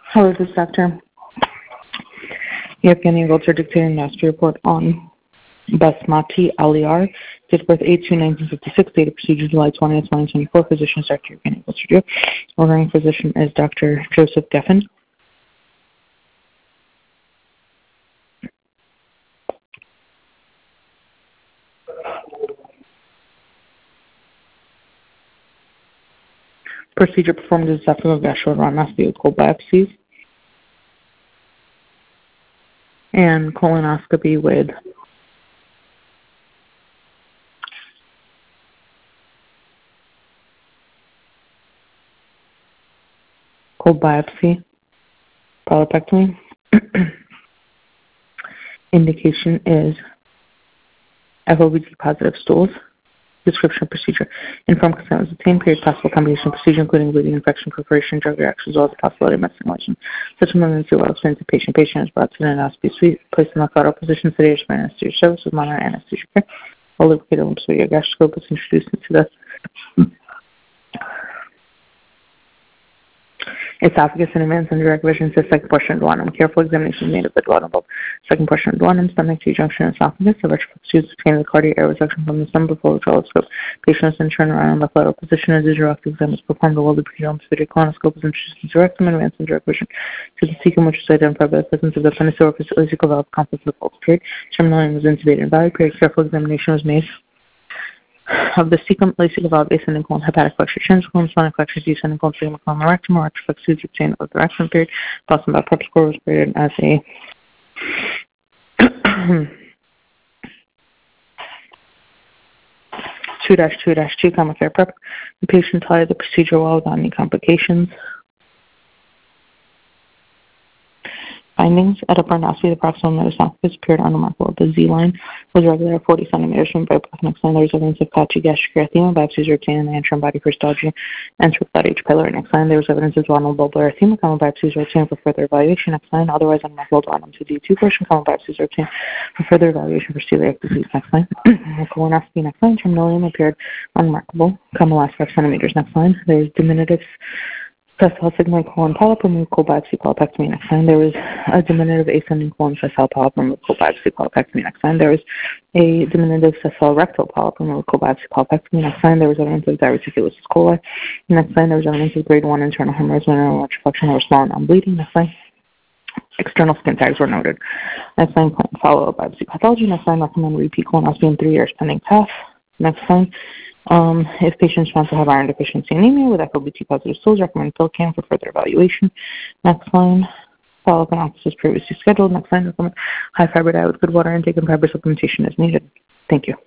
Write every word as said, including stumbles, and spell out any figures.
Hello, this is Doctor Yevgeny Goltzer dictating master report on Basmati Aliar, date of birth eight two nineteen fifty-six, date of procedure July twentieth, twenty twenty-four. Physician is Doctor Yevgeny Goltzer. Ordering physician is Doctor Joseph Geffen. Procedure performed is esophageal gastroenteroscopy with cold biopsies and colonoscopy with cold biopsy, polypectomy. Indication is F O B G positive stools. Description of procedure. Informed consent was obtained. Period. Possible combination of procedure, including bleeding, infection, perforation, drug reactions, as well as the possibility of methylation. Such amendments will explain to the patient. Patient is brought to the endoscopy suite, placed in the fetal position, sedated by anesthesia service with minor anesthesia care. While lubricated lymphocyte gastroscope is introduced into the esophagus and advanced under direct vision to the second portion of the duodenum. Careful examination is made of the duodenum bulb. Second portion of the duodenum, stomach, T-junction, esophagus. The retroflex tubes obtain the cardiac air resection from the stomach before the telescope. Patient is then turned around in the lateral position as the direct exam is performed. The well-lubricated lymphocytic colonoscope is introduced into the rectum and advanced in direct vision to the cecum, which is identified by the presence of the appendix or vesical valve complex of the pulse period. Terminal was intubated and valued. Period. Careful examination was made of the cecum, lacecal valve, ascending colon, hepatic flexure, transcolon, splenic flexure, descending colon, sigma colon, the rectum, or retroflex tubes obtained of the rectum period. Boston by prep score was graded as a two dash two dash two, comma fair prep. The patient tolerated the procedure well without any complications. Findings: at upper endoscopy, the proximal metaesophagus appeared unremarkable. The Z line was regular at forty centimeters from the next line. There was evidence of patchy gastric erythema. Biopsies were obtained in the antrum body for histology and without H. pylori. Next line, there was evidence of duodenal bulbar erythema. Common biopsies were obtained for further evaluation. Next line, otherwise unremarkable duodenum to D two portion. Common biopsies were obtained for further evaluation for celiac disease. Next line, colonoscopy. Next line, terminalium appeared unremarkable. Common last five centimeters. Next line, there was diminutive sessile sigmoid colon polyp removed, cold biopsy, polypectomy. Next line, there was a diminutive ascending colon sessile polyp removed, cold biopsy, polypectomy. Next line, there was a diminutive sessile rectal polyp removed, cold biopsy, polypectomy. Next line, there was evidence of diverticulosis coli. Next line, there was evidence of grade one internal hemorrhage, mineral retroflexion, or small non-bleeding. Next line, external skin tags were noted. Next line, follow-up biopsy pathology. Next line, recommend repeat colonoscopy in three years pending P A F. Next line, Um, if patients want to have iron deficiency anemia with F O B G positive stools, recommend PillCam for further evaluation. Next line, follow-up analysis is previously scheduled. Next line, recommend high fiber diet with good water intake and fiber supplementation as needed. Thank you.